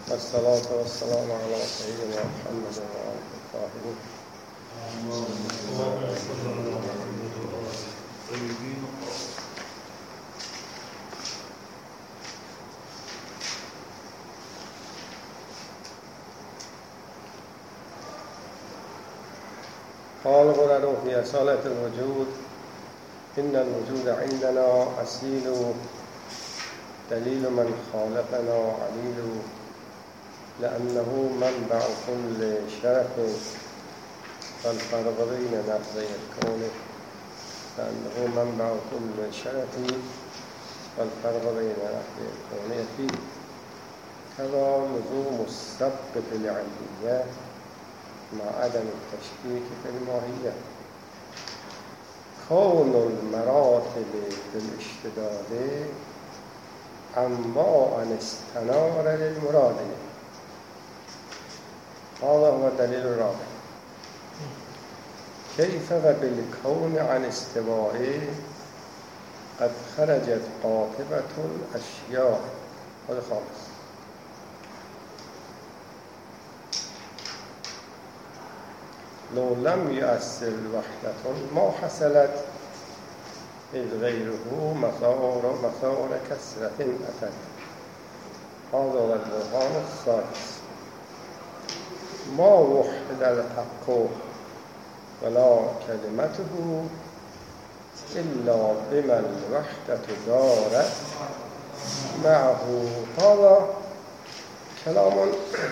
والصلاة والسلام على سيدنا محمد وآله الطاهرين. قال قرر في أصالة الوجود: إن الوجود عندنا أصيل، دليل من خالقنا عليل، لأنه منبع كل شرف، فالفرق بين نقضي الكون، لأنه منبع كل شرف، فالفرق بين نقضي الكون فيه. كذا لزوم السبق في العلمية مع عدم التشكيك في الماهية. كون المراتب في الاشتداد أما أن استنار للمراد. هذا هو الدليل الرابع. كيف بالكون عن استوائه قد خرجت قاطبة الأشياء. هذا خامس. لو لم يؤثر وحدة ما حصلت، إذ غيره مثار كسرة أتت. هذا هو البرهان السادس. ما وحد الحق ولا كلمته إلا بما الوحدة دارت معه. هذا كلام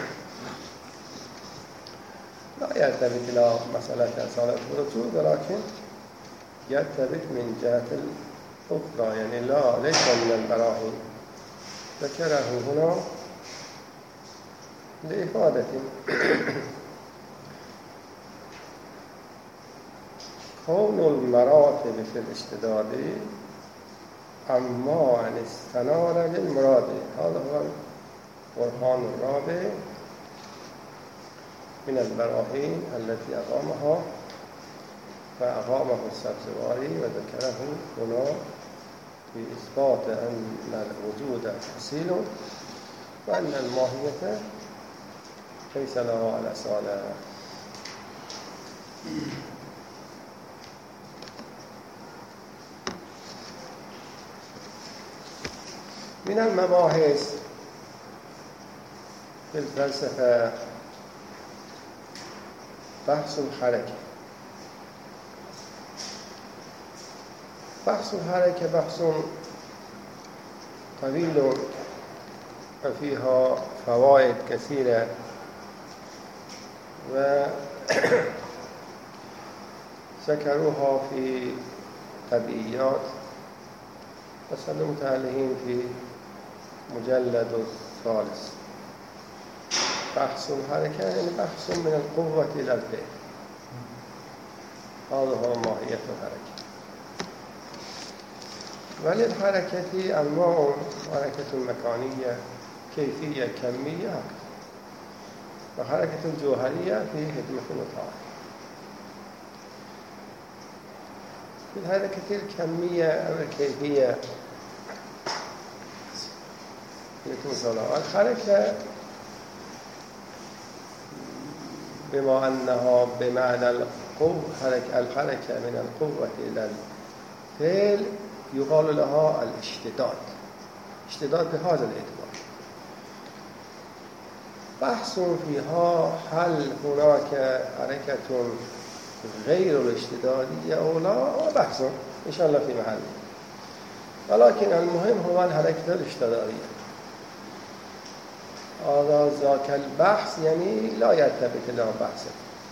لا يرتبط إلى مسألة أصالة الوجود، ولكن يرتبط من جهة الأخرى، يعني ليس من البراهين. ذكره هنا لإفادة. كون المراتب في الاشتداد أما أن استنار للمراد. هذا هو البرهان الرابع من البراهين التي أقامها، فأقامه السبزواري وذكره هنا في إثبات أن الوجود أصيل، وأن الماهية ليس لها الأصالة. من المباحث في الفلسفة بحث الحركة. بحث الحركة بحث طويل وفيها فوائد كثيرة، وذكروها في طبيعيات وسلمت عليهم في مجلد الثالث. بحث الحركة يعني بحث من القوة إلى الفعل. هذا هو ماهية الحركة. وللحركة أنواع: حركة مكانية، كيفية، كمية، وحركة الجوهرية في خدمة وطاعة. في الحركة الكمية أو الكيفية الحركة بما أنها بمعنى القوة، الحركة من القوة إلى الفعل، يقال لها الاشتداد. اشتداد بهذا الاعتبار. بحث فيها هل هناك حركة غير الاشتدادية أو لا، بحث إن شاء الله في محله، ولكن المهم هو الحركة الاشتدادية. هذا ذاك البحث يعني لا يرتبط إلى بحث.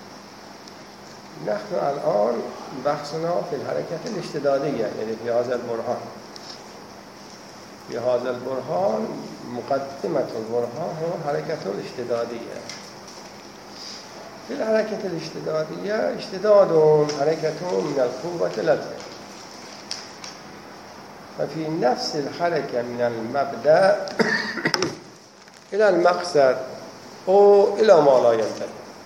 نحن الآن بحثنا في الحركة الاشتدادية، يعني في هذا البرهان. في هذا البرهان مقدمة البرهان هو الحركة الاشتدادية. في الحركة الاشتدادية اشتداد حركة من القوة إلى الفعل. ففي نفس الحركة من المبدأ إلى المقصد أو إلى ما لا ينتهي.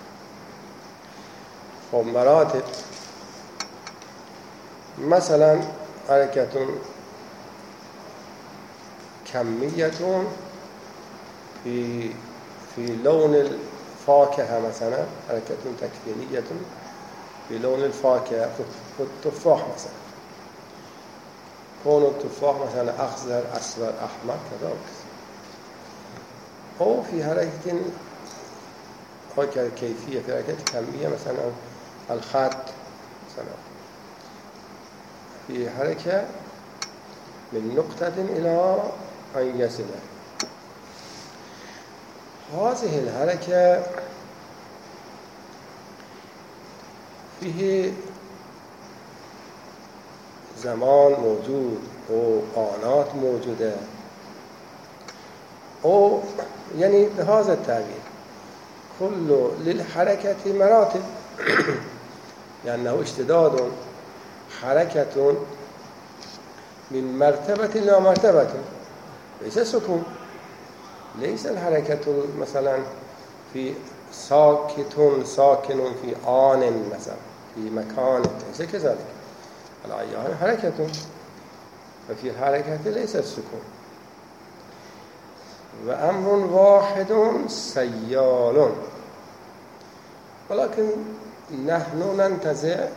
مراتب مثلا حركة كمية في في لون الفاكهة مثلا حركة تكوينية في لون الفاكهة في التفاح مثلا، كون التفاح مثلا أخضر أصفر أحمر كذا وكذا، أو في حركة كيفية في حركة كمية مثلا الخط مثلا في حركة من نقطة إلى أن يصل. هذه الحركة فيه زمان موجود و آنات موجودة، أو يعني بهذا التعبير كل للحركة مراتب لأنه اشتداد حركة من مرتبة إلى مرتبة، ليس سكون، ليس الحركة مثلا في ساكن في آن مثلا في مكان، ليس كذلك، الآيان حركة، وفي الحركة ليس السكون. وأمر واحد سيال، ولكن نحن ننتزع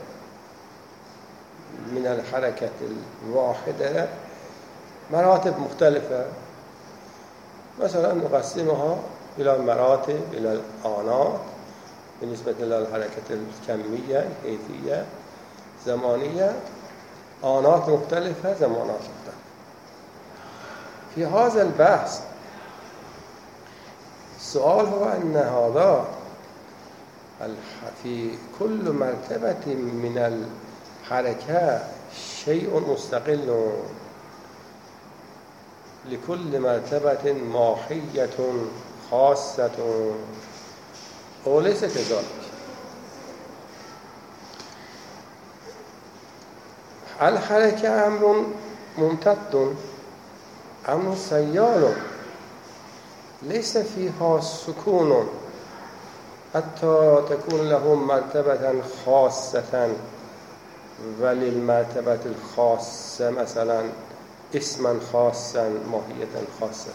من الحركة الواحدة مراتب مختلفة، مثلا نقسمها إلى مراتب إلى الآنات بالنسبة إلى الحركة الكمية كيفية زمانية، آنات مختلفة زمانات مختلفة. في هذا البحث السؤال هو أن هذا في كل مرتبة من الحركة شيء مستقل، لكل مرتبة ماهية خاصة، وليس كذلك. الحركة أمر ممتد، أمر سيال، ليس فيها سكون حتى تكون له مرتبة خاصة، وللمرتبة الخاصة مثلا اسما خاصا ماهية خاصة.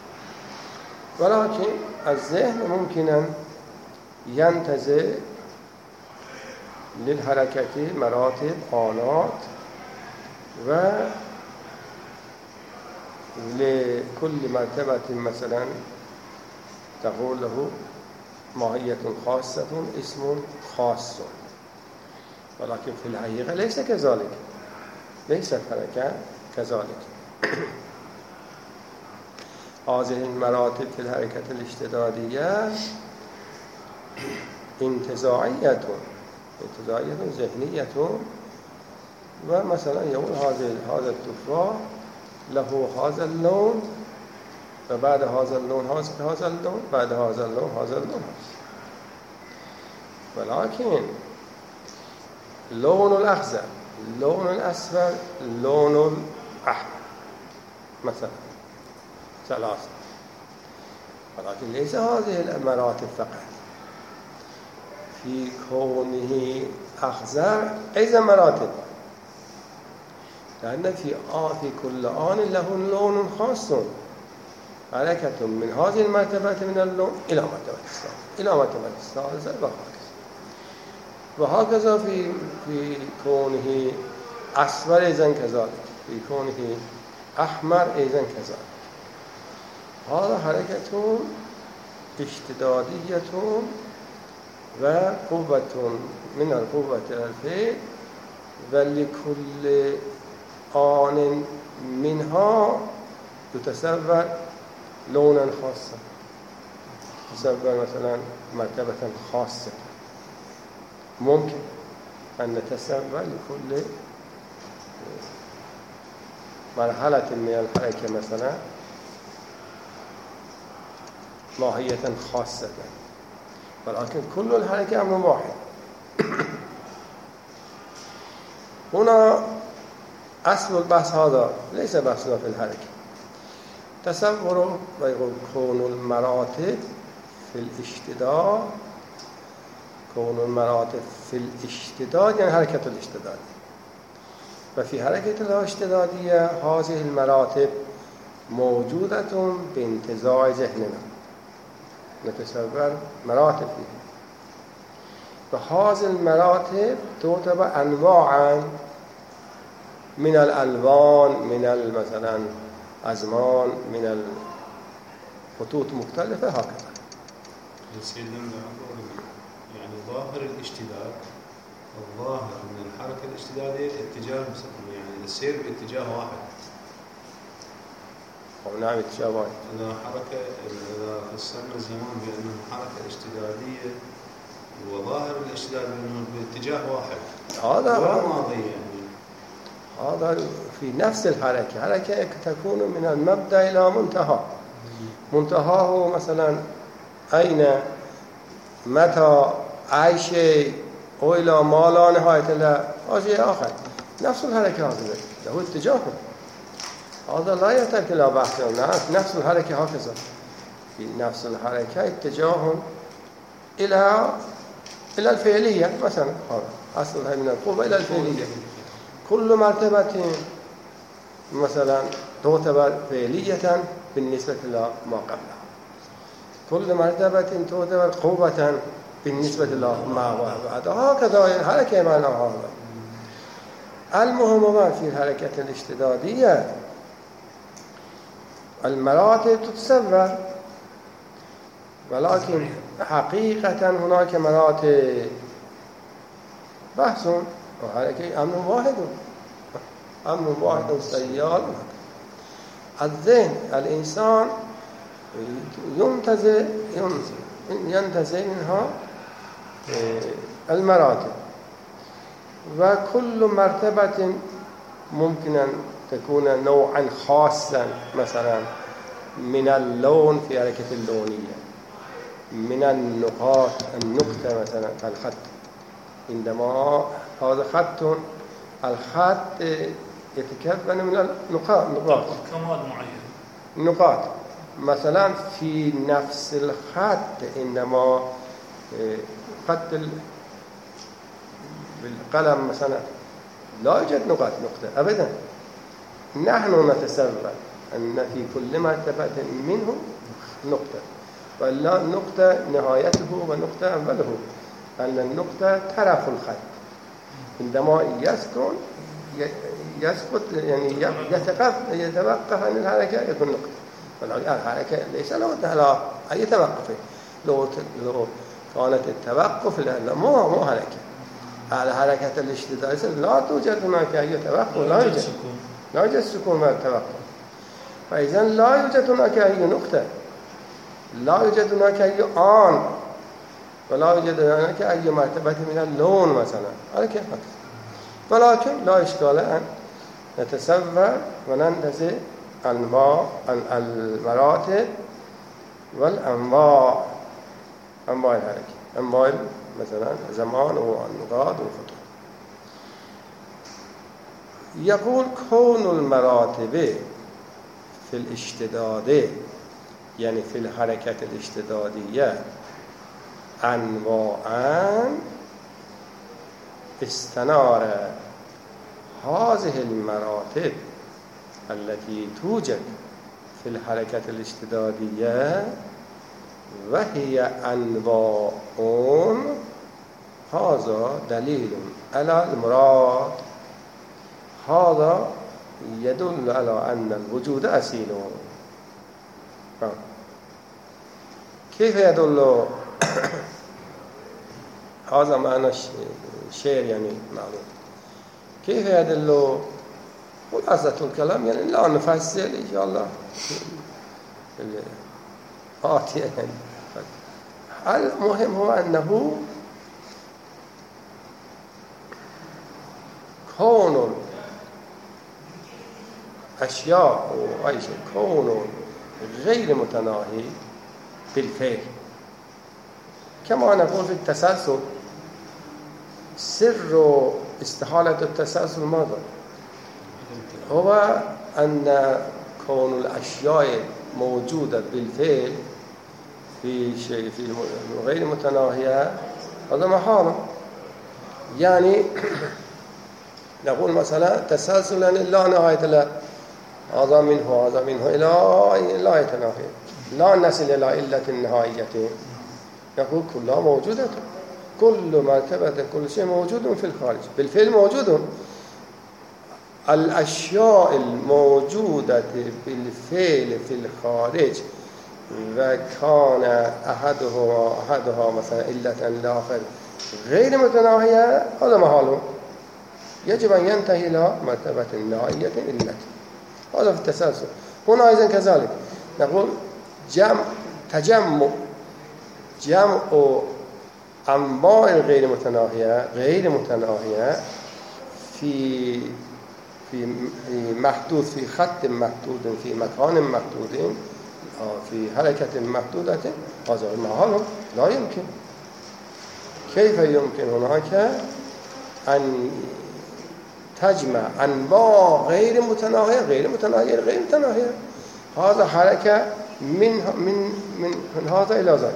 ولكن الذهن ممكن ينتزع للحركة مراتب آنات، و لكل مرتبة مثلا تقول له ماهية خاصة اسم خاص، ولكن في الحقيقة ليس كذلك، ليس الحركة كذلك. هذه المراتب في الحركة الاشتدادية انتزاعية ذهنية، ومثلا يقول هذا التفاح له هذا اللون، وبعد هذا اللون هذا اللون، بعد هذا اللون هذا اللون. ولكن لون الأخضر، لون الأصفر، لون الأحمر مثلا ثلاثة، ولكن ليس هذه المراتب فقط. في كونه أخضر أيضا مراتب، لأن في كل آن له لون خاص، حركة من هذه المرتبة من اللون إلى مرتبة الثالثة إلى مرتبة الثالثة وهكذا في كونه أصفر أيضا كذلك، في كونه أحمر أيضا كذلك. هذا حركة اشتدادية وقوة من القوة الفعل، ولكل آن منها يتصور لونا خاصا، يتصور مثلا مرتبة خاصة. ممكن أن نتصور لكل مرحلة من الحركة مثلا ماهية خاصة، ولكن كل الحركة أمر واحد. هنا أصل البحث هذا ليس بحثنا في الحركة. تصور ويقول كون المراتب في الاشتداد، كون المراتب في الاشتداد يعني حركة الاشتداد، وفي حركة الاشتدادية هذه المراتب موجودة بانتزاع ذهننا. نتصور مراتب فيه. فهذه المراتب تعتبر أنواعا من الألوان، من مثلا أزمان، من الخطوط مختلفة هكذا. سيدنا يعني ظاهر الاشتداد، الظاهر من الحركة الاشتدادية اتجاه يعني السير باتجاه واحد. نعم اتجاه واحد. إذا فسرنا الزمان بأنه حركة اشتدادية وظاهر الاشتداد بأنه باتجاه واحد، هذا ماضي يعني. هذا في نفس الحركة، حركة تكون من المبدأ إلى منتهى. منتهاه مثلا أين، متى، أي شيء، أو إلى ما لا نهاية له، شيء آخر. نفس الحركة هكذا له اتجاه، هذا لا يحتاج إلى بحث. نفس الحركة هكذا، في نفس الحركة اتجاه إلى الفعلية مثلا. هذا أصلها من القوة إلى الفعلية. كل مرتبة مثلا تعتبر فعلية بالنسبة إلى ما قبلها، كل مرتبة تعتبر قوة بالنسبة إلى ما بعد. هكذا الحركة معناها هذا. المهم في الحركة الاشتدادية المراتب تتصور، ولكن حقيقة هناك مراتب بحث، وحركة أمر واحد سيال. الذهن الإنسان ينتزع منها المراتب، وكل مرتبة ممكن أن تكون نوعا خاصا، مثلا من اللون في حركة اللونية، من النقطة مثلا الخط. عندما هذا خط، الخط يتكون من النقاط، كمال معين، نقاط. مثلا في نفس الخط عندما خط بالقلم مثلا لا يوجد نقطة أبدا. نحن نتصور أن في كل مرتبة منه نقطة، ولا نقطة نهايته ونقطة أوله، أن النقطة طرف الخط. عندما يسقط يعني يتوقف عن الحركة يكون نقطة. الحركة ليس له أي توقف. لو كانت التوقف لا مو حركة. على حركة الاشتداد لا توجد هناك أي توقف، لا يوجد سكون مع التوقف. فإذا لا يوجد هناك أي نقطة، لا يوجد هناك أي آن، ولا يوجد هناك أي مرتبة من اللون مثلا. هذا كيف هكذا؟ ولكن لا إشكال أن نتصور وننتزع المراتب والأنواع، أنواع الحركة، أنواع مثلا زمان والنقاط والخطوط. يقول كون المراتب في الاشتداد، يعني في الحركة الاشتدادية، أنواعا استنار هذه المراتب التي توجد في الحركة الاشتدادية، وهي أنواع، هذا دليل على المراد. هذا يدل على أن الوجود أصيل. كيف يدل؟ هذا معنى الشعر يعني معلوم. كيف يدل؟ خلاصة الكلام يعني لا نفصل إن شاء الله آتية. المهم هو أنه كون أشياء وأي شيء كون غير متناهي بالفعل، كما نقول في التسلسل. سر استحالة التسلسل ماذا؟ هو أن كون الأشياء موجودة بالفعل في شيء في غير متناهية، هذا محال. يعني نقول مثلا تسلسلا لا نهاية له، هذا منه إلى لا يتناهي، لا نصل إلى علة نهائية نقول كلها موجودة، كل مرتبة كل شيء موجود في الخارج، بالفعل موجود. الأشياء الموجودة بالفعل في الخارج وكان أحدها مثلا علة الآخر غير متناهية، هذا محاله، يجب أن ينتهي إلى مرتبة نهائية علة. هذا في التسلسل. هنا أيضا كذلك نقول جمع أنواع غير متناهية في محدود، في خط محدود، في مكان محدود، في حركة محدودة، هذا المحال لا يمكن. كيف يمكن هناك أن تجمع أنواع غير متناهية؟ هذا حركة من هذا إلى ذاك،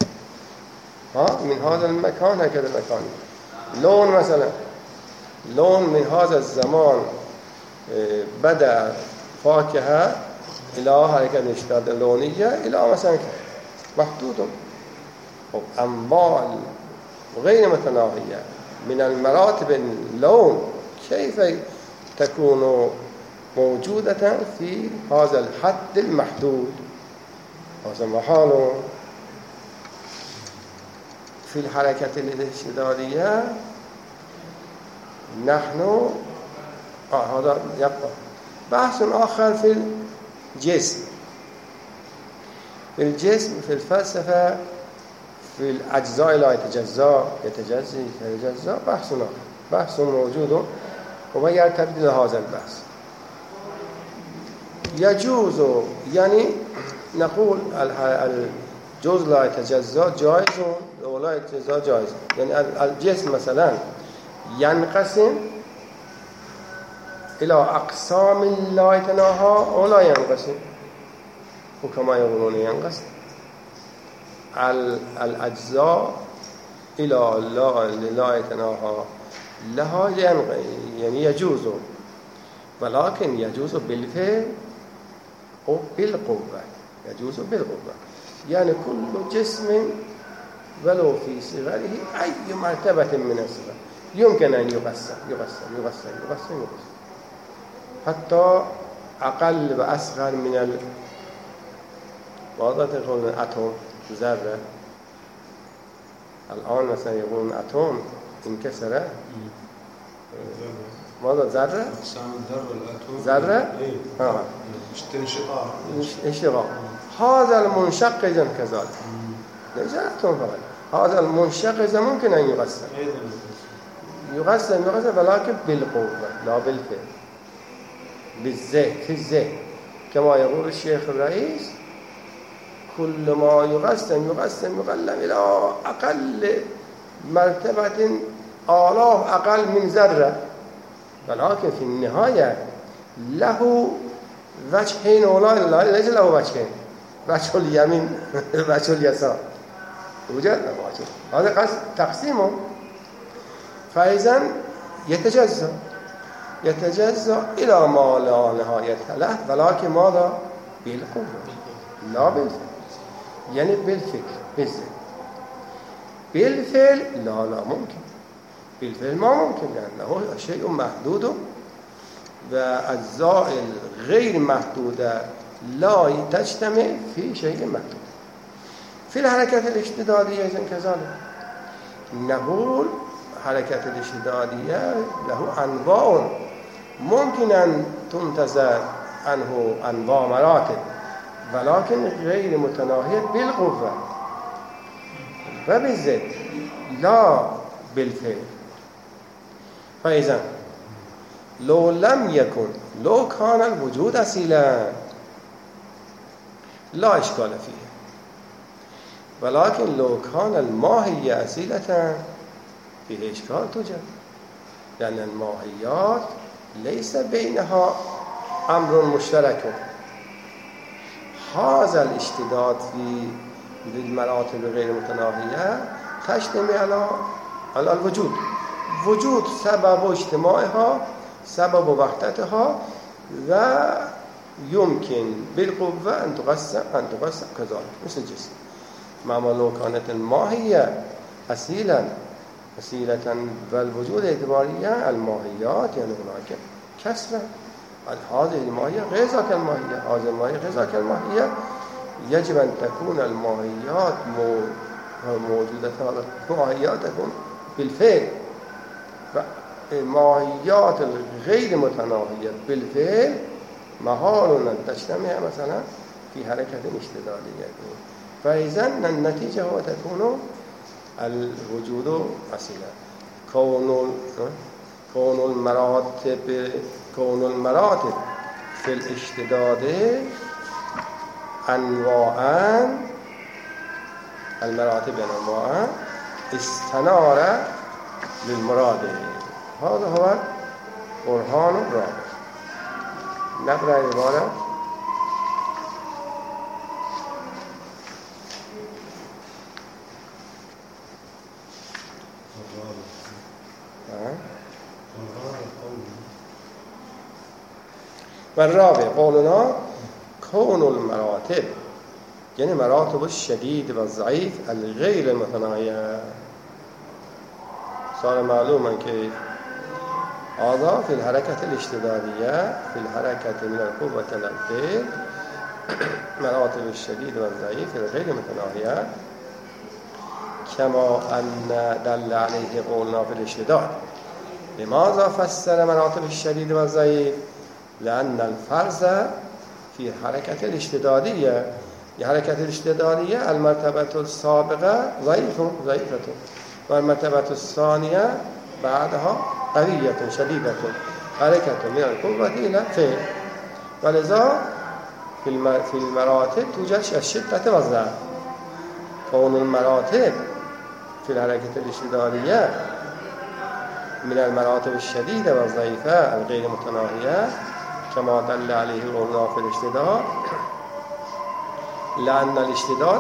من هذا المكان هكذا المكان. لون مثلا، لون من هذا الزمان بدأ فاكهة إلى حركة الاشتداد اللونية إلى مثلا محدود. أنواع غير متناهية من المراتب اللون كيف تكون موجودة في هذا الحد المحدود؟ هذا محال. في الحركة الاشتدادية نحن هذا يبقى. بحث آخر في الجسم، في الجسم في الفلسفة، في الأجزاء لا يتجزأ بحث آخر، بحث موجود وما يرتبط إلى هذا البحث. يجوز، يعني نقول الجزء لا يتجزأ جائز ولا يتجزأ جائز. يعني الجسم مثلا ينقسم إلى أقسام لا يتناهى ولا ينقسم، وكما يقولون ينقسم الأجزاء إلى لا يتناهى لها، يعني يجوز، ولكن يجوز بالفعل وبالقوة. يجوز بالقوة، يعني كل جسم ولو في صغره أي مرتبة من الصغر يمكن أن يقسم حتى أقل وأصغر من ماذا تقولون أتوم، ذرة. الآن مثلا يقولون أتوم انكسر، ماذا ذرة؟ أقسام الذرة الأتوم. ذرة؟ انشقاق. هذا المنشق إذن كذلك، ليس أتوم فقط. هذا المنشق إذن ممكن أن يقسم ولكن بالقوة لا بالفعل، بالذهن، في الذهن. كما يقول الشيخ الرئيس كل ما يقسم إلى أقل مرتبة آلاف أقل من ذرة، ولكن في النهاية له وجهين ولا ليس له وجهين، وجه اليمين وجه اليسار، وجد هذا تقسيمه. فإذا يتجزأ إلى ما لا نهاية له، ولكن ماذا؟ بالقوة لا بالفعل، يعني بالفكر بالذهن. بالفعل لا ممكن، بالفعل ما ممكن، لأنه شيء محدود وأجزاء غير محدودة لا تجتمع في شيء محدود. في الحركة الاشتدادية إذن كذلك نقول حركة الاشتدادية له أنواع ممكن أن تنتظر عنه أنواع مراتب، ولكن غير متناهية بالقوة وبالذات لا بالفعل. فإذا لو كان الوجود أصيلا لا إشكال فيه، ولكن لو كان الماهية أصيلة فيه إشكال توجد، لأن الماهيات ليس بينها أمر مشترك. هذا الاشتداد في المراتب غير متناهية تجتمع على الوجود، وجود سبب اجتماعها، سبب وحدتها، و يمكن بالقوة أن تقسم كذلك مثل الجسم. مع لو كانت الماهية أصيلة والوجود اعتبارية الماهيات يعني هناك كسرة. هذه الماهية غير ذاك الماهية، هذه الماهية غير ذاك الماهية. يجب أن تكون الماهيات موجودة، الماهيات تكون بالفعل. الماهيات الغير متناهية بالفعل محال أن تجتمع مثلا في حركة اشتدادية. فإذا النتيجة هو تكون الوجود أصيلا. كون المراتب في الاشتداد أنواعا، المراتب أنواعا استنار للمراد. هذا هو برهان الرابع. نقرأ العبارة. والرابع قولنا كون المراتب يعني مراتب الشديد والضعيف الغير المتناهية. صار معلوما كيف هذا في الحركة الاشتدادية، في الحركة من القوة إلى الفعل مراتب الشديد والضعيف الغير متناهية، كما أن دل عليه قولنا في الاشتداد. لماذا فسر مراتب الشديد والضعيف؟ لأن الفرز في حركة الاشتدادية، الحركة الاشتدادية المرتبة السابقة ضعيفة، والمرتبة الثانية بعدها قوية شديدة، حركة من القوة إلى الفعل. ولذا في المراتب توجد الشدة والضعف. كون المراتب في الحركة الاشتدادية من المراتب الشديدة والضعيفة الغير متناهية كما دل عليه قولنا في الاشتداد، لأن الاشتداد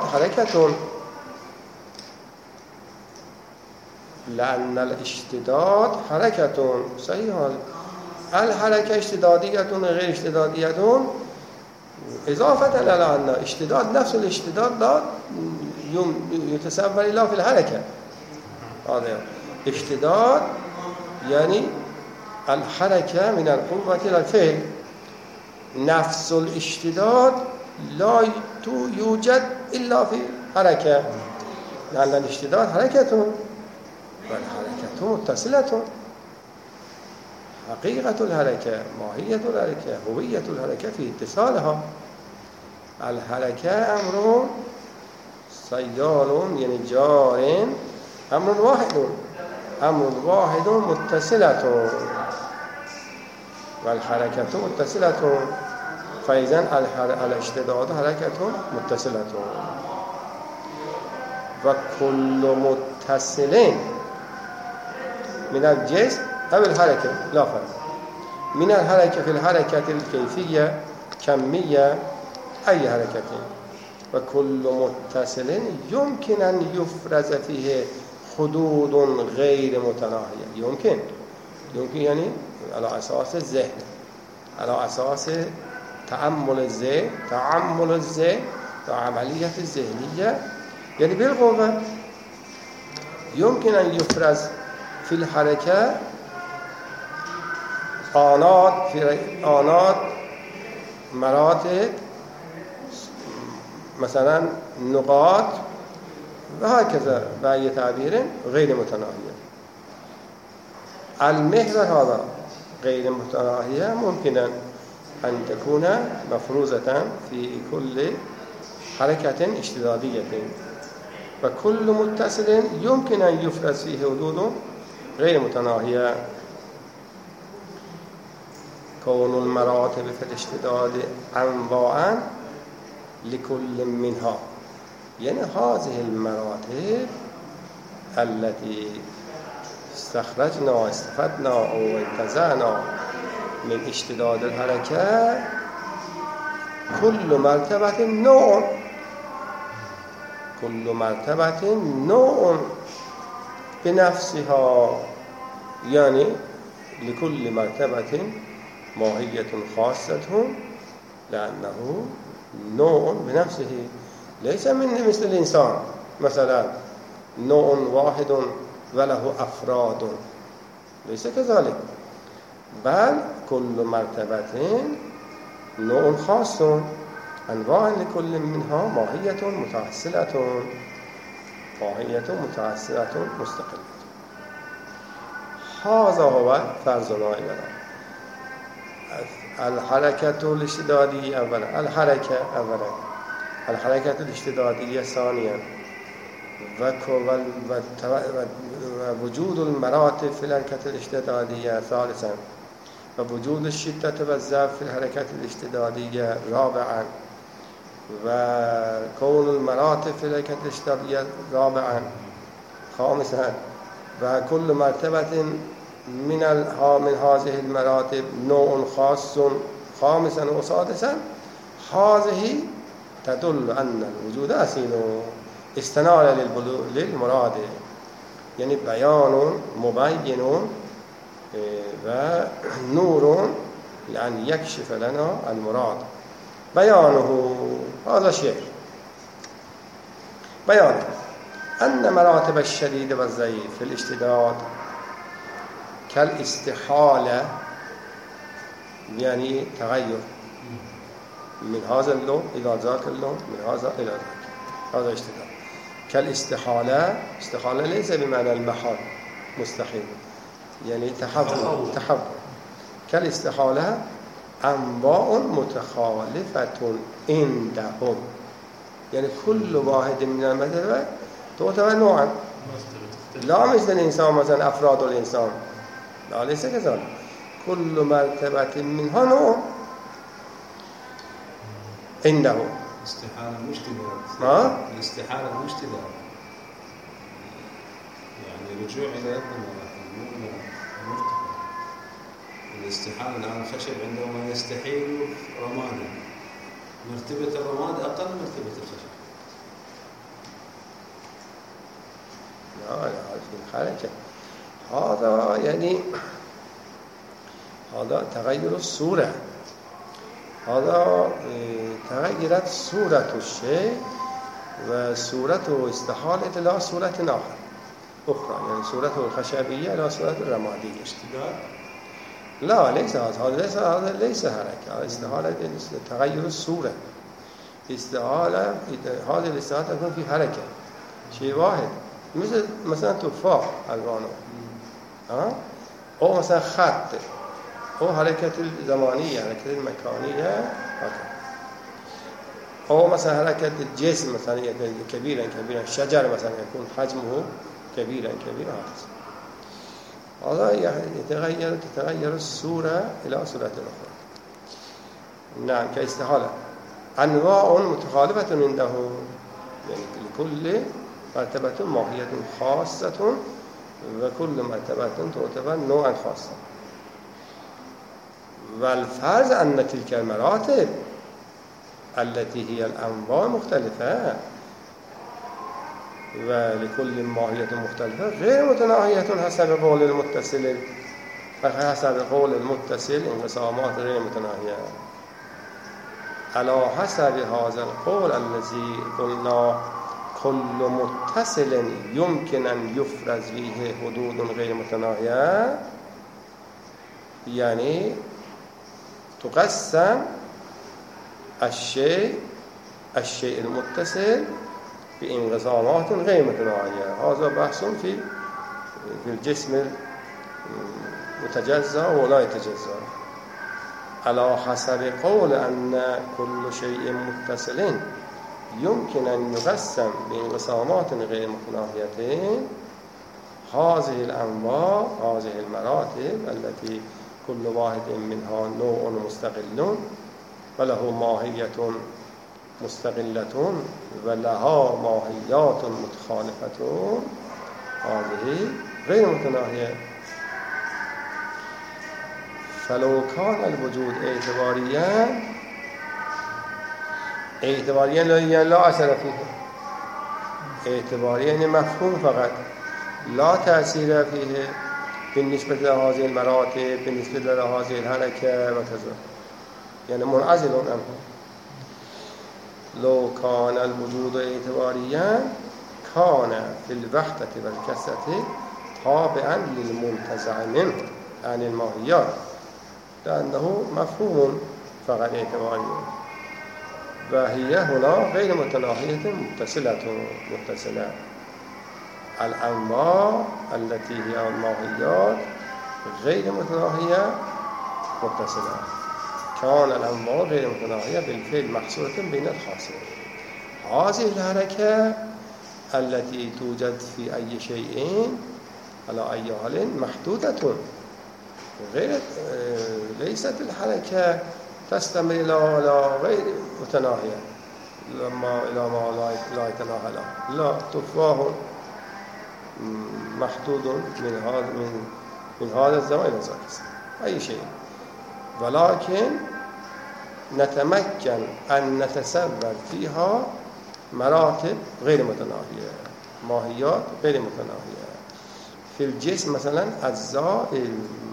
حركة صحيح. الحركة اشتدادية غير اشتدادية إضافة إلى أن اشتداد نفس الاشتداد لا يتصور إلا في الحركة. هذا اشتداد يعني الحركة من القوة إلى الفعل. نفس الاشتداد لا يوجد إلا في حركة، لأن الاشتداد حركة والحركة متصلة. حقيقة الحركة، ماهية الحركة، هوية الحركة في اتصالها. الحركة أمر سيال يعني جار، أمر واحد متصلة، والحركة متصلة. فإذن الاشتداد حركة متصلة. وكل متصل من الجسم أو الحركة لا فرق. من الحركة في الحركة الكيفية كمية أي حركة. وكل متصل يمكن أن يفرز فيه حدود غير متناهية. يمكن يعني على أساس الذهن، على أساس تعمل الذهن وعملية الذهنية. يعني بالقوة يمكن أن يفرز في الحركة آنات مراتب مثلا نقاط وهكذا بأي تعبير غير متناهية. المحور هذا غير متناهية ممكن أن تكون مفروزة في كل حركة اشتدادية. وكل متصل يمكن أن يفرز فيه حدود غير متناهية. كون المراتب في الاشتداد أنواعا لكل منها، يعني هذه المراتب التي استخرجنا واستفدنا أو انتزعنا من اشتداد الحركة كل مرتبة نوع بنفسها، يعني لكل مرتبة ماهية خاصة لأنه نوع بنفسه ليس من مثل الإنسان مثلا نوع واحد وله أفراد، ليس كذلك، بل كل مرتبة نوع خاص، أنواع لكل منها ماهية متعسلة مستقلة. هذا هو فرضنا إلى الحركة الاشتدادية أولا، الحركة الاشتدادية ثانيا، ووجود المراتب في الحركة الاشتدادية ثالثا، ووجود الشدة والضعف في الحركة الاشتدادية رابعا، وكون المراتب في الحركة الاشتدادية رابعا خامسا، وكل مرتبة من هذه المراتب نوع خاص خامسا وسادسا. هذه تدل أن الوجود أصيل استنار للمراد، يعني بيان مبين ونور لأن يكشف لنا المراد. بيانه هذا شيء، بيان أن مراتب الشديد والضعيف في الاشتداد كالاستحالة، يعني تغير من هذا اللون إلى ذاك اللون، من هذا إلى ذاك، هذا اشتداد. كالاستحالة، استحالة ليس بمعنى المحال مستحيل، يعني تحول. كالاستحالة أنواع متخالفة عندهم، يعني كل واحد من المرتبة تعتبر نوعا، لا مثل الإنسان مثلا أفراد الإنسان، لا ليس كذلك، كل مرتبة منها نوع عنده. الاستحالة مش تدار، الاستحالة مش تدار، يعني رجوع إلى المرتفع. الاستحالة الآن الخشب عندما يستحيل رمادا، مرتبة الرماد أقل من مرتبة الخشب. لا في الحركة هذا يعني هذا تغير الصورة، هذا تغيرت صورة الشيء وصورته استحالت إلى صورة أخرى، يعني صورته الخشبية إلى صورة الرمادية. اشتداد؟ لا ليس هذا ليس حركة، استحالة تغير الصورة. استحالة هذه الاستحالة تكون في حركة، شيء واحد، مثلا تفاح ألوانه، أو مثلا خط، أو حركة الزمانية، حركة المكانية، أو مثلا حركة الجسم مثلا كبيرا شجر مثلا يكون حجمه كبيرا هذا يعني تتغير الصورة إلى صورة أخرى. نعم كاستحالة أنواع متخالفة عنده، يعني لكل مرتبة ماهية خاصة، وكل مرتبة تعتبر نوعا خاصا. والفرض أن تلك المراتب التي هي الأنواع مختلفة ولكل ماهية مختلفة غير متناهية حسب قول المتصل، فحسب قول المتصل انقسامات غير متناهية على حسب هذا القول الذي قلنا كل متصل يمكن أن يفرز فيه حدود غير متناهية، يعني تقسم الشيء المتصل بانقسامات غير متناهية. هذا بحث في الجسم المتجزأ ولا يتجزأ، على حسب قول أن كل شيء متصل يمكن أن يقسم بانقسامات غير متناهية. هذه الأنواع، هذه المراتب التي كل واحد منها نوع مستقل وله ماهية مستقلة ولها ماهيات متخالفة، هذه غير متناهية. فلو كان الوجود اعتباريا لا أثر فيه، اعتباريا مفهوم فقط، لا تأثير فيه بالنسبة لهذه المراتب، بالنسبة لهذه الحركة وكذا. يعني منعزل عنه. لو كان الوجود اعتباريا كان في الوحدة والكسرة تابعا للمنتزع منه عن الماهيات، لأنه مفهوم فقط اعتباري، وهي هنا غير متناهية متصلة. الأنواع التي هي الماهيات غير متناهية متصلة. كان الأنواع غير متناهية بالفعل محصورة بين الحاصلين. هذه الحركة التي توجد في أي شيء على أي حال محدودة، غير ليست الحركة تستمر إلى غير متناهية إلى ما لا يتناهى له. لا، تفاح محدود من هذا الزمان إلى ذاك أي شيء، ولكن نتمكن أن نتصور فيها مراتب غير متناهية، ماهيات غير متناهية. في الجسم مثلا أجزاء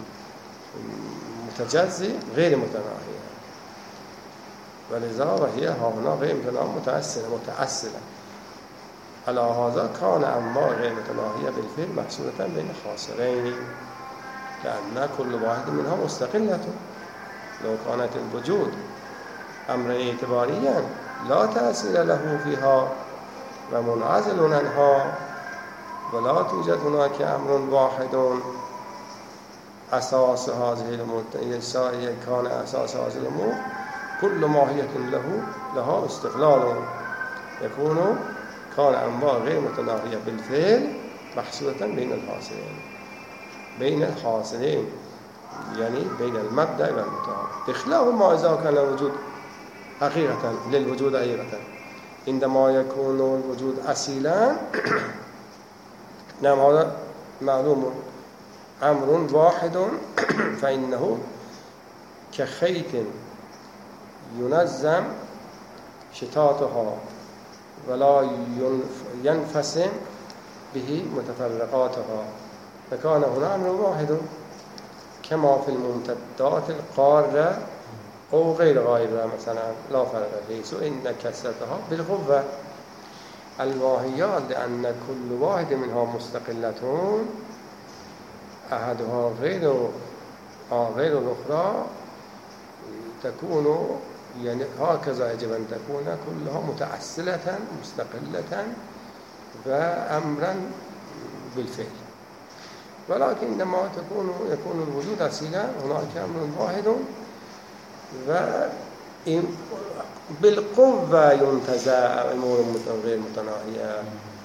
متجزئ غير متناهية، ولذا وهي هنا غير متناهية متأصلة. على هذا كان أنواع غير متناهية بالفعل محصورة بين حاصلين، لأن كل واحد منها مستقلة. لو كانت الوجود أمرا اعتباريا لا تأثير له فيها ومنعزل عنها، ولا توجد هناك أمر واحد أساس هذه الأمور، كان أساس هذه الأمور كل ماهية لها استقلال، يكون كان أنواع غير متناهية بالفعل محصورة بين الحاصلين، يعني بين المبدأ والمنتهى، بخلاف ما إذا كان الوجود حقيقة للوجود حقيقة. عندما يكون الوجود أصيلا نعم هذا معلوم أمر واحد، فإنه كخيط ينظم شتاتها ولا ينفصل به متفرقاتها، فكان هنا أمر واحد، كما في الممتدات القارة أو غير غائبة مثلا لا فرق حيث إن كسرتها بالقوة. الماهيات لأن كل واحد منها مستقلة، أحدها غير الأخرى، تكون يعني هكذا يجب أن تكون كلها متأصلة مستقلة وأمرا بالفعل. ولكن لما يكون الوجود أصيلا هناك أمر واحد وبالقوة ينتزع أمور غير متناهية،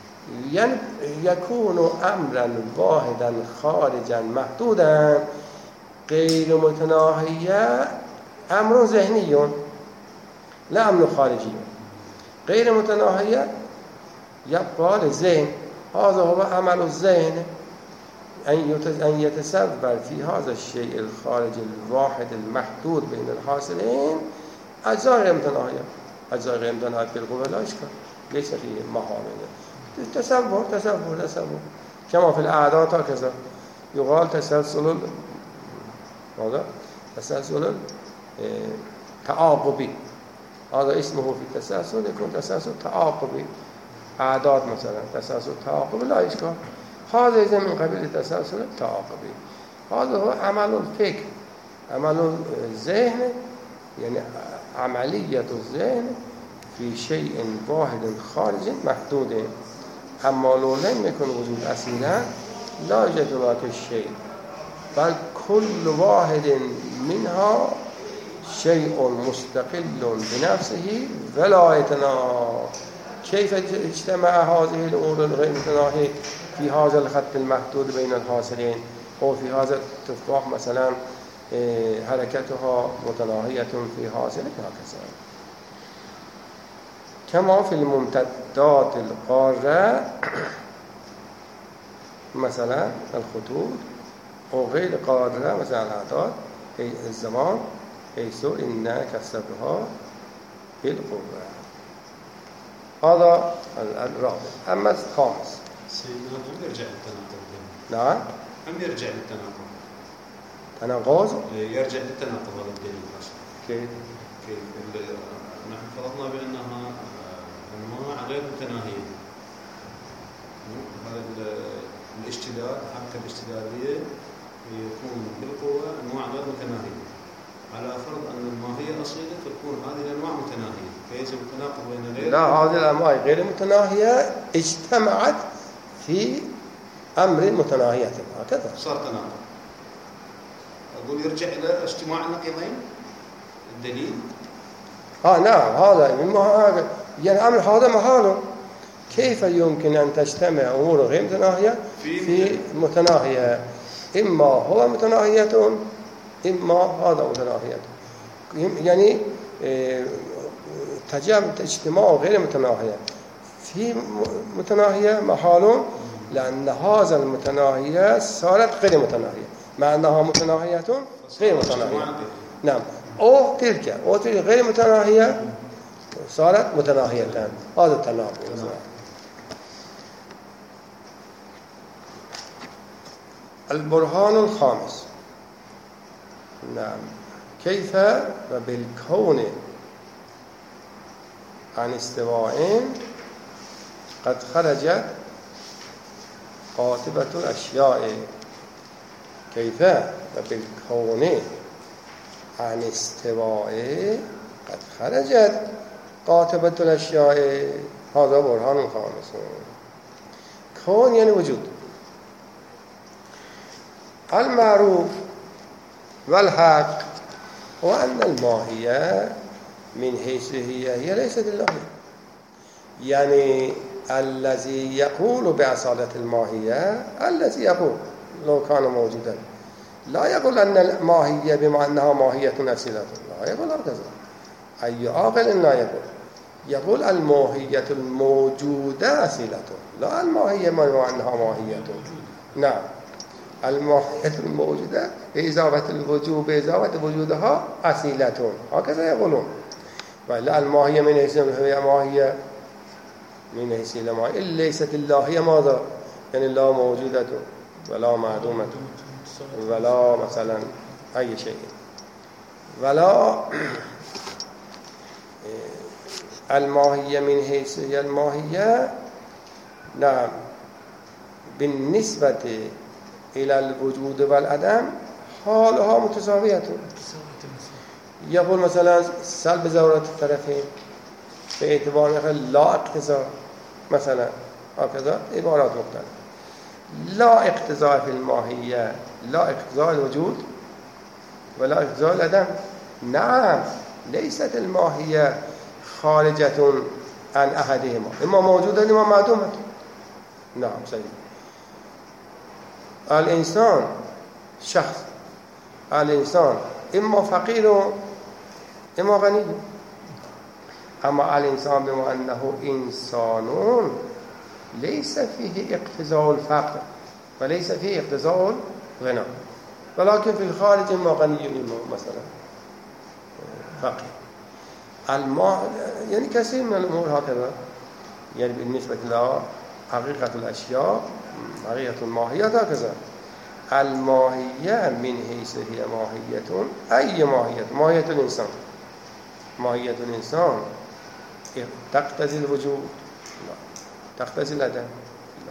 يكون أمرا واحدا خارجا محدودا غير متناهية، أمر ذهني لا أمر خارجي. غير متناهية يبقى للذهن، هذا هو عمل الذهن، أن يتصور في هذا الشيء الخارجي الواحد المحدود بين الحاصلين أجزاء غير متناهية. أجزاء غير متناهية بالقوة لا إشكال، ليس فيه محامل. تصور كما في الأعداد هكذا يقال تسلسل تعاقبي، هذا اسمه في التسلسل، يكون تسلسل تعاقبي. أعداد مثلا تسلسل تعاقبي لا إشكال، هذا إذا من قبيل التسلسل التعاقبي. هذا هو عمل الفكر، عمل الذهن، يعني عملية الذهن في شيء واحد خارج محدود. أما لو لم يكن وجود أصيلا لا يوجد هناك الشيء، بل كل واحد منها شيء مستقل بنفسه ولا يتناهى. كيف اجتمع هذه الأمور الغير متناهية في هذا الخط المحدود بين الحاصلين، أو في هذا التفاح مثلا حركتها متناهية في حاصل هكذا. كما في الممتدات القارة مثلا الخطوط، أو غير قارة مثلا الأعداد الزمان، حيث إن كسرها بالقوة. هذا الرابع. أما الخامس سيدنا هم يرجع للتناقض. نعم هم يرجع للتناقض. تناقض يرجع للتناقض هذا الدليل. كيف؟ نحن فرضنا بأنها أنواع غير متناهية. هذا الاشتداد، الحركة الاشتدادية يكون بالقوة أنواع غير متناهية، على فرض أن الماهية أصيلة تكون هذه الأنواع متناهية، فيجب التناقض بين غير. لا، هذه الأنواع غير متناهية اجتمعت في أمر متناهية، هكذا صار تناقض. أقول يرجع إلى اجتماع النقيضين الدليل. نعم، هذا يعني أمر هذا محال. كيف يمكن أن تجتمع أمور غير متناهية في متناهية؟ إما هو متناهية إما هذا متناهية. يعني اجتماع غير متناهية في متناهية محال، لأن هذا المتناهية صارت غير متناهية مع أنها متناهية غير متناهية. نعم، أو تلك غير متناهية صارت متناهية. هذا التناقض. البرهان الخامس. نعم، كيف وبالكون عن استواء قد خرجت قاطبة الأشياء. كيف وبالكون عن استواء قد خرجت قاطبة الأشياء. هذا برهان الخامس. كون يعني وجود. المعروف والحق هو أن الماهية من حيث هي ليست اللهية. يعني الذي يقول بأصالة الماهية، الذي يقول لو كان موجودا، لا يقول أن الماهية بما أنها ماهية أصيلة، لا يقول هكذا. أي عاقل لا يقول الماهية الموجودة أصيلة، لا الماهية بما أنها ماهية. نعم، الماهية الموجودة بإضافة الوجود، بإضافة وجودها أصيلة، هكذا يقولون. ولا الماهية من حيث هي ماهية، من حيث الماهية ليست اللهية ماذا؟ يعني لا موجودة ولا معدومة ولا مثلا أي شيء، ولا الماهية من حيث هي الماهية. نعم، بالنسبة إلى الوجود والعدم حالها متساوية. يقول مثلا سلب ضرورة الطرفين باعتبار مثلا لا اقتضاء، مثلا هكذا عبارات مختلفة. لا اقتضاء في الماهية، لا اقتضاء الوجود ولا اقتضاء العدم. نعم، ليست الماهية خارجة عن أحدهما، إما موجودة إما معدومة. نعم صحيح. الإنسان شخص، الإنسان إما فقير إما غني. أما الإنسان بما أنه إنسان ليس فيه اقتضاء الفقر وليس فيه اقتضاء الغنى، ولكن في الخارج إما غني إما مثلا فقير. يعني كثير من الأمور هكذا. يعني بالنسبة إلى حقيقة الأشياء، حقيقة الماهية هكذا. الماهية من حيث هي ماهية، أي ماهية؟ ماهية الإنسان. ماهية الإنسان تقتضي الوجود؟ لا. تقتضي العدم؟ لا.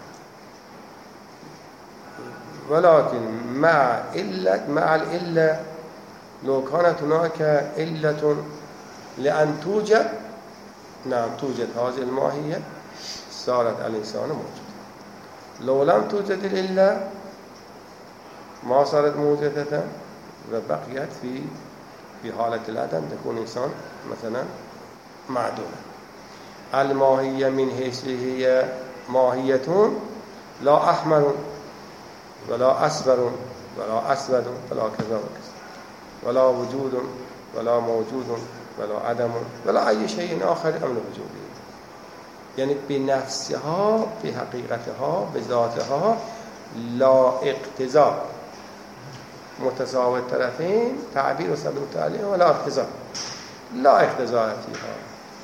ولكن مع الإلة، لو كانت هناك إلة لأن توجد، نعم توجد هذه الماهية، صارت الإنسان موجود. لو لم توجد الإلة ما صارت موجودة وبقيت في حالة العدم، تكون إنسان مثلا معدومة. الماهية من حيث هي ماهية لا أحمر ولا أصفر ولا أسود ولا كذا وكذا، ولا وجود ولا موجود ولا عدم ولا أي شيء آخر أمر وجودي. يعني بنفسها، بحقيقتها، بذاتها لا اقتضاء، متساوي الطرفين، تعبير سبب عليه، ولا اقتضاء، لا اقتضاء فيها،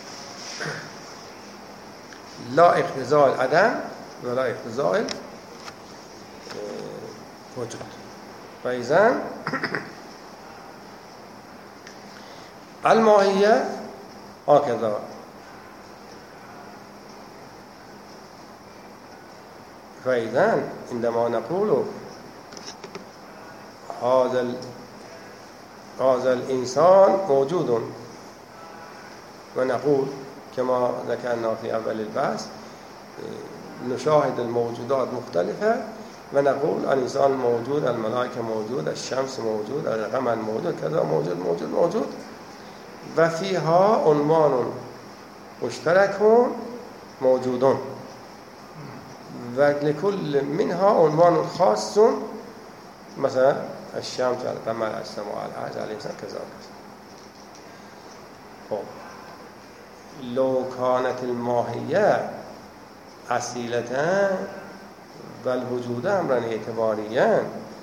لا اقتضاء العدم ولا اقتضاء الوجود. فإذن الماهیه هكذا. فإذا عندما نقول هذا الإنسان موجود، ونقول كما ذكرنا في أول البحث نشاهد الموجودات مختلفة ونقول الإنسان موجود، الملائكة موجود، الشمس موجود، القمر موجود، كذا موجود وفيها عنوان مشترك موجود ولكل منها عنوان خاص، مثلا الشمس، القمر، السماء، الأرض، الإنسان كذا. لو كانت الماهية أصيلة والوجود أمرا اعتباريا،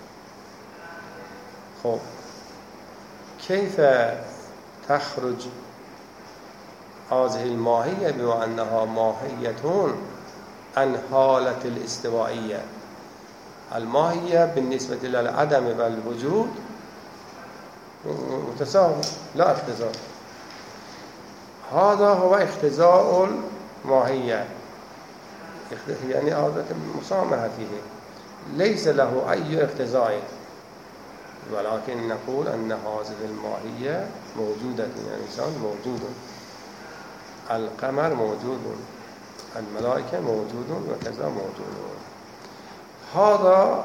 كيف تخرج هذه الماهية بما أنها ماهية عن حالة الاستوائية؟ الماهية بالنسبة للعدم والوجود متساوي، لا اختزاء. هذا هو اختزاء الماهية، يعني هذا مسامحة فيه، ليس له أي اختزاء، ولكن نقول أن هذه الماهية موجودة، يعني الإنسان موجود، القمر موجود، الملائكة موجود وكذا موجود. هذا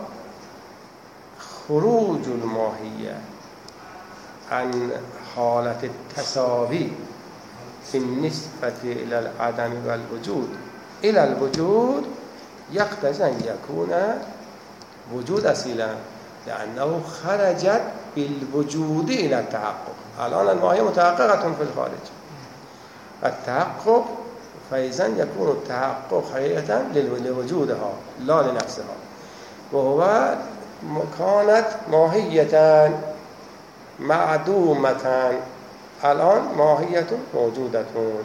خروج الماهية عن حالة التساوي بالنسبة إلى العدم والوجود إلى الوجود، يقتضي أن يكون وجود أصيلا، لأنه خرجت بالوجود إلى التحقق. الآن الماهية متحققة في الخارج، التحقق، فإذا يكون التحقق حقيقة لوجودها لا لنفسها، وهو كانت ماهية معدومة، الآن ماهية موجودة.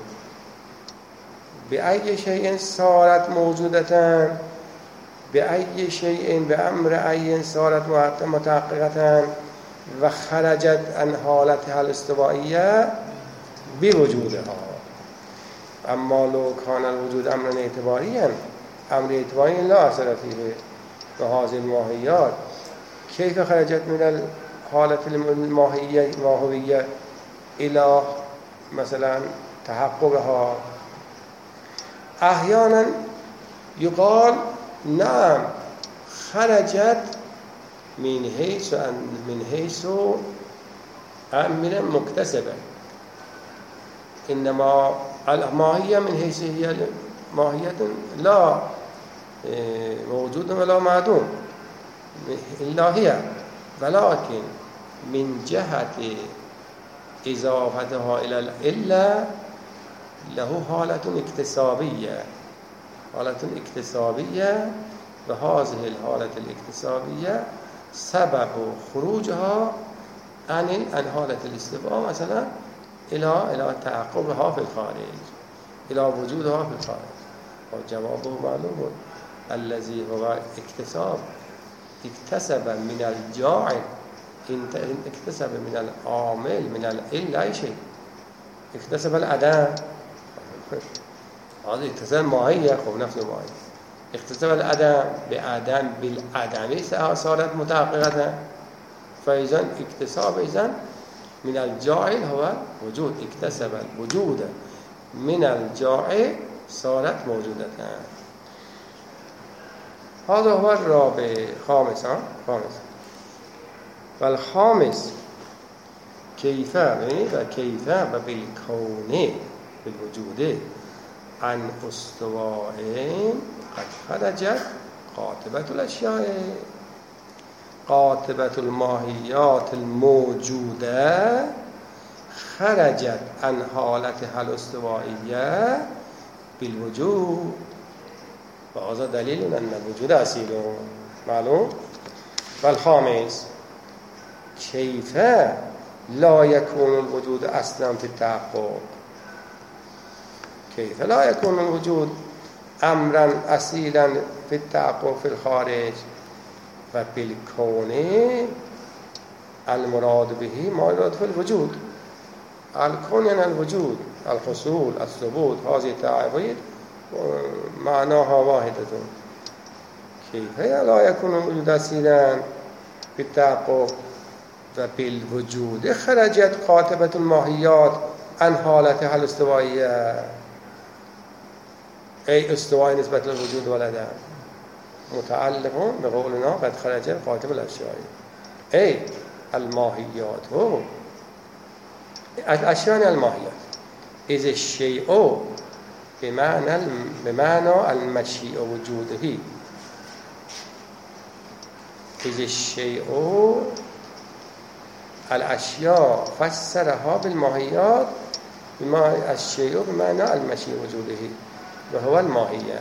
بأي شيء صارت موجودة؟ بأي شيء، بأمر أي صارت متحققة وخرجت عن حالتها الاستوائية؟ بوجودها. أما لو كان الوجود أمرا اعتباريا، أمر اعتباري لا أثر فيه وهذه الماهيات كيف خرجت من الحالة الماهوية إلى مثلا تحققها؟ أحيانا يقال نعم خرجت من حيث أمر مكتسبا، إنما الماهية من حيث هي ماهية لا موجود ولا معدوم إلا هي، ولكن من جهة إضافتها إلى الإلا له حالة اكتسابية، وهذه الحالة الاكتسابية سبب خروجها عن حالة الاستواء مثلا إلى تعقبها في الخارج، إلى وجودها في الخارج. والجواب معلوم، الذي هو اكتسب من الجاعل، اكتسب من العامل من الإلا أي شيء، اكتسب العدم، هذا اكتسب الماهية، نفس الماهية، اكتسب العدم بعدم بالعدم صارت متحققة، فإذا اكتساب إذن من الجاعل هو وجود، اكتسب الوجود من الجاعل صارت موجودة. هذا هو الرابع خامس. والخامس كيف وبالكون بالوجود عن استواء قد خرجت قاطبة الأشياء، قاطبة الماهيات الموجودة خرجت عن حالتها الاستوائية بالوجود، وهذا دليل أن الوجود أصيل معلوم. والخامس كيف لا يكون الوجود أصلا في التحقق، كيف لا يكون الوجود أمرا أصيلا في التحقق في الخارج، وبالكون المراد به ما يراد في الوجود. الكون يعني الوجود، الحصول، الثبوت، هذه التعابير معناها واحدة. كيف لا يكون وجود سيدان بالتحقق وبالوجود؟ خرجت قاطبة الماهيات عن حالتها الاستوائية، أي استواء نسبة للوجود والعدم متعلق بقولنا قد خرجت قاطبة الأشياء، أي الماهيات. هو الأشياء الماهيات إذا الشيء بمعنى المشيء وجوده، إذا الشيء الأشياء فسرها بالماهيات، بما الشيء بمعنى المشيء وجوده وهو الماهية.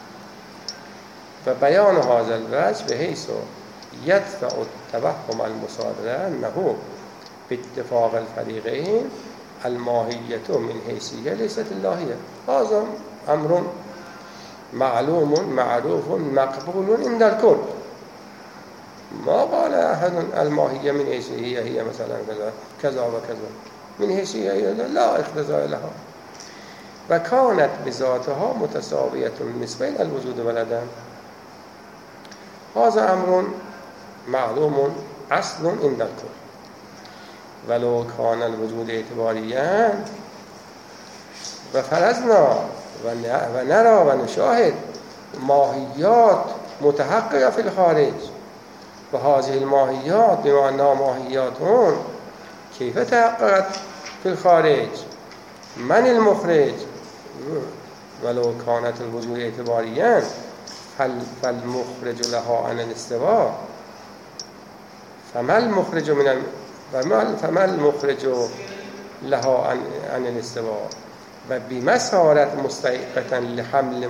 فبيان هذا الوجه بحيث يدفع التوهم المصادرة أنه باتفاق الفريقين الماهية من حيثية ليست اللهية. هذا أمر معلوم معروف مقبول عند الكل. ما قال أحد الماهية من حيثية هي مثلا كذا وكذا، من حيثية لا اختزاء لها، وكانت بذاتها متساوية بالنسبة إلى الوجود والعدم. هذا أمر معلوم أصل عند الكل. ولو كان الوجود اعتباريا وفرضنا ونرى ونشاهد ماهيات متحققة في الخارج، وهذه الماهيات بمعنى ماهيات هون كيف تحققت في الخارج؟ من المخرج؟ ولو كانت الوجود اعتباريا فالمخرج لها عن الاستواء، فما المخرج لها عن الاستواء؟ وبما صارت مستحقة لحمل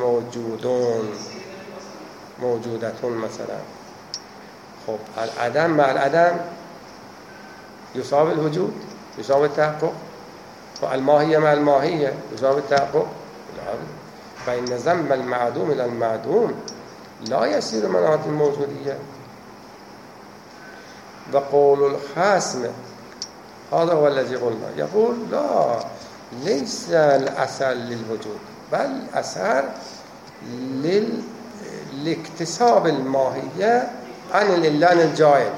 موجودة مثلا. خب العدم مع العدم يصاب الوجود، يصاب التحقق، والماهية مع الماهية يصاب التحقق. فإن ذم المعدوم إلى المعدوم لا يصير مناط الموجودية. وقول الخصم هذا هو الذي قلنا، يقول لا، ليس الأثر للوجود بل أثر لاكتساب الماهية عن الإعلان الجائل.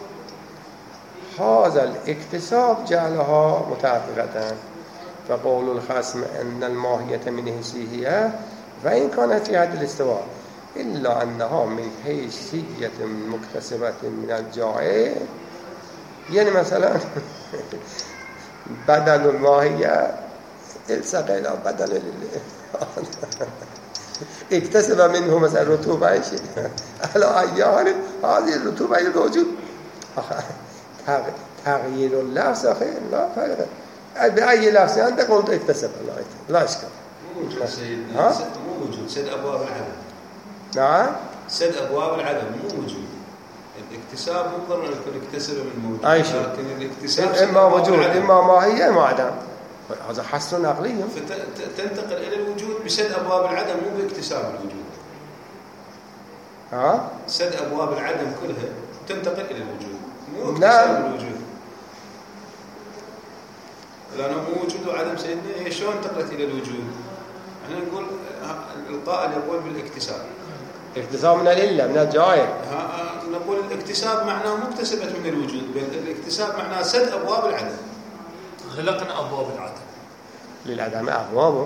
هذا الاكتساب جعلها متحققة. فقول الخصم أن الماهية من حيثية وإن كانت في حد الاستواء إلا أنها من حيثية مكتسبة من الجائل. يعني مثلا بدل الماهية التقى إلى بدل اكتسب منه مثلا رطوبة شيء على أيام هذه الرطوبة الموجود. تغيير اللفظ أخي لا فرق بأي لفظ أنت قلت اكتسب، لا إشكال. مو موجود سيدنا، مو موجود سد أبواب العدم. نعم، سد أبواب العدم مو موجود. الاكتساب مو ضروري يكون اكتسب من موجود، لكن الاكتساب إما وجود إما ماهية إما عدم. هذا حصر عقلي. فتنتقل إلى الوجود بسد أبواب العدم مو باكتساب الوجود. سد أبواب العدم كلها تنتقل إلى الوجود مو اكتساب الوجود. لأنه مو وجود وعدم سيدنا هي شلون انتقلت إلى الوجود؟ احنا نقول القائل يقول بالاكتساب. اكتساب من الإلا من الجائر. نقول الاكتساب معناه مكتسبة من الوجود، بل الاكتساب معناه سد أبواب العدم. غلقنا أبواب العدم. للعدم أبوابه.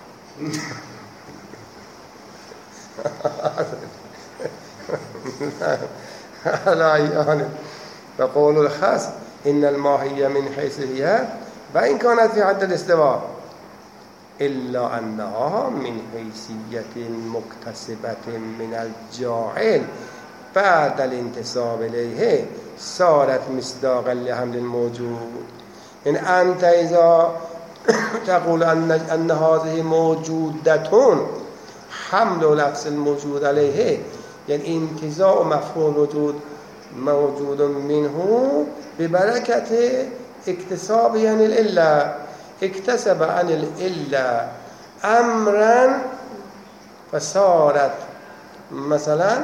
لا يعني. فقول الخاص إن الماهية من حيث هي وإن كانت في حد الاستواء إلا أنها من حيثية مكتسبة من الجاعل بعد الانتساب إليه صارت مصداقا لحمل الموجود. إن أنت إذا تقول أن هذه موجودة حمل لفظ الموجود عليه يعني انتزاع مفهوم وجود موجود منه ببركة اكتساب يعني الإلا. اكتسب عن الإلا أمرا فصارت مثلا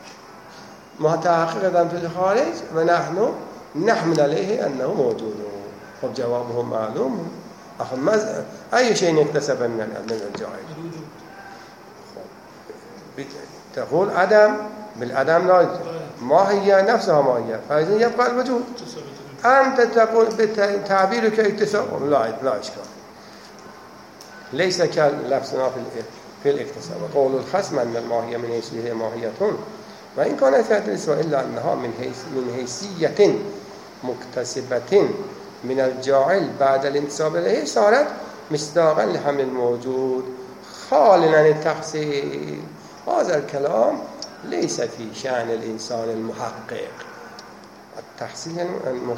متحققة في الخارج ونحن نحمل عليه أنه موجود. طب جوابه معلوم أي شيء اكتسب من الجاهل؟ تقول عدم بالعدم لا ماهية نفسها ماهية، فإذا يبقى الوجود. أنت تقول بتعبيرك اكتساب لا إشكال، ليس كلفظنا في الاكتساب. قول الخصم أن الماهية من حيث هي ماهية، وإن كانت تدرس إلا أنها من حيثية مكتسبة من الجاعل بعد الانتساب إليه صارت مصداقا لحمل الموجود خالنا عن التحصيل. هذا الكلام ليس في شأن الإنسان المحقق. التحصيل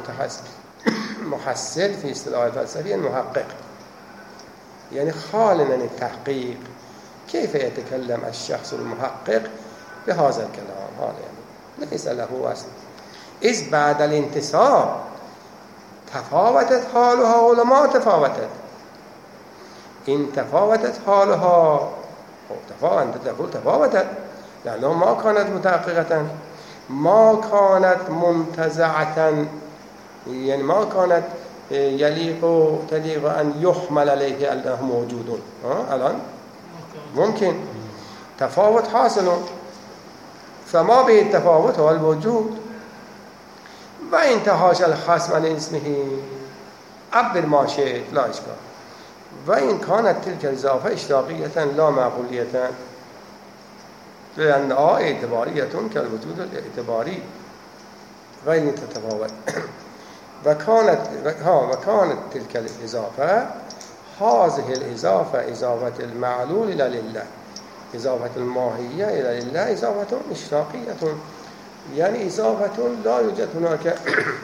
محصل في اصطلاح الفلسفي المحقق، يعني خالنا عن التحقيق. كيف يتكلم الشخص المحقق بهذا الكلام؟ هذا يعني ليس له أصل. إذ بعد الانتصاب تفاوتت حالها ولا ما تفاوتت؟ إن تفاوتت حالها أنت تقول تفاوتت، لأنه ما كانت متحققة، ما كانت منتزعة، يعني ما كانت تليق أن يحمل عليه أنه موجود. الآن ممكن تفاوت حاصل، فما به التفاوت هو الوجود. وإن تحاشى الخصم عن اسمه عبر ما شئت لا إشكال. وإن كانت تلك الإضافة اشتراكية لا معقولية، لأنها اعتبارية كالوجود الاعتباري غير تتفاوت. وكانت تلك الإضافة، هذه الإضافة إضافة المعلول إلى لله، إضافة الماهية إلى لله إضافة اشتراكية، يعني إضافة لا يوجد هناك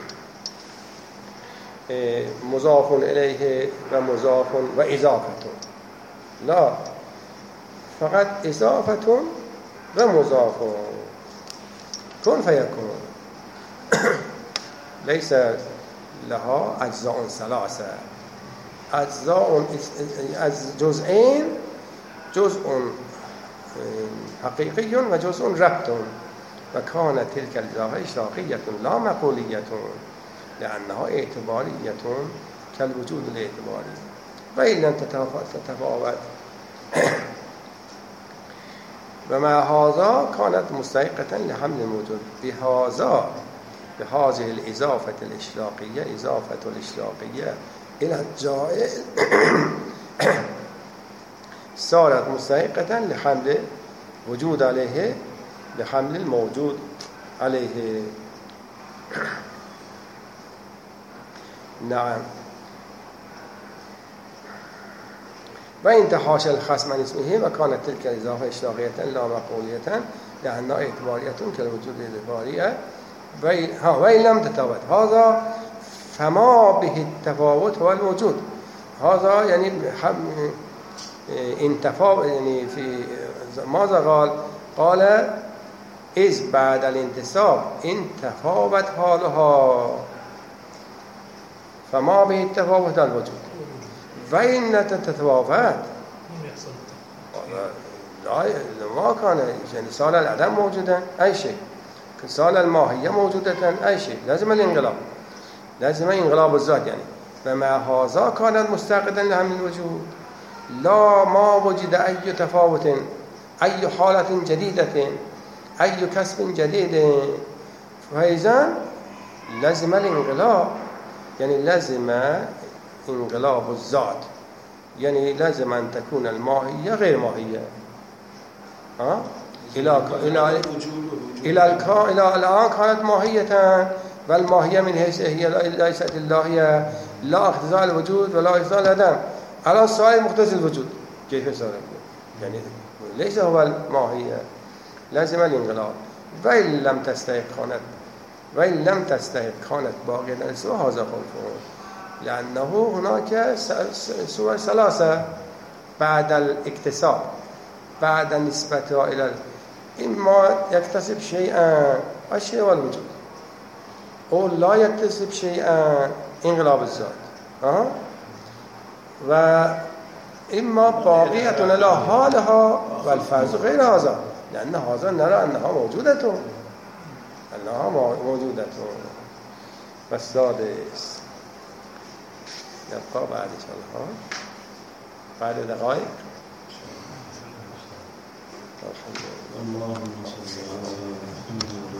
مضاف إليه ومضاف وإضافة، لا، فقط إضافة ومضاف، كن فيكون. ليس لها أجزاء ثلاثة، أجزاء جزئين، جزء حقيقي وجزء ربط. وكانت تلك الإضافة اشتراكية لا معقولية، لأنها اعتبارية كالوجود الاعتباري. وإن لم تتفاوت ومع هذا كانت مستحقة لحمل الموجود بهذه الإضافة الاشتراكية، إضافة الاشتراكية إلى الجائل صارت مستحقة لحمل وجود عليه، لحمل الموجود عليه. نعم. وإن تحاشى الخصم عن اسمه وكانت تلك الإضافة اشتراكية لا معقولية لأنها اعتبارية كالوجود الاعتباري. وإن لم تتفاوت هذا فما به التفاوت هو الوجود. هذا يعني إن تفاوت، يعني في ماذا قال إذ بعد الانتصاب إن تفاوت حالها فما به التفاوت الوجود. وإن تتفاوت ما كان، يعني صار العدم موجودا أي شيء، صار الماهية موجودة أي شيء، لازم الانقلاب، لازم انقلاب الذات يعني. فمع هذا كانت مستقدا لهم الوجود، لا ما وجد أي تفاوت، أي حالة جديدة، أي كسب جديد، فإذا لازم الانقلاب، يعني لازم انقلاب الذات، يعني لازم أن تكون الماهية غير ماهية. إلى الآن كانت ماهية، والماهية من حيث هي ليست اللهية، لا اختزال الوجود ولا اختزال العدم. الآن السؤال مختص الوجود، كيف صار؟ يعني ليس هو الماهية، لازم الانقلاب. وإن لم تستحق كانت باقية السوء. هذا خلفه، لأنه هناك صور ثلاثة بعد الاكتساب، بعد نسبتها إلى إما يكتسب شيئا الشيء والوجود، أو لا يكتسب شيئا انقلاب الذات، وإما باقية لا حالها والفرز غير هذا، لأن هذا نرى أنها موجودة، والسادس نبقى بعد إن شاء الله بعد دقائق. اللهم صل على محمد.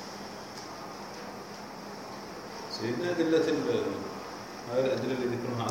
سيدنا أدلة هاي الأدلة اللي ذكرناها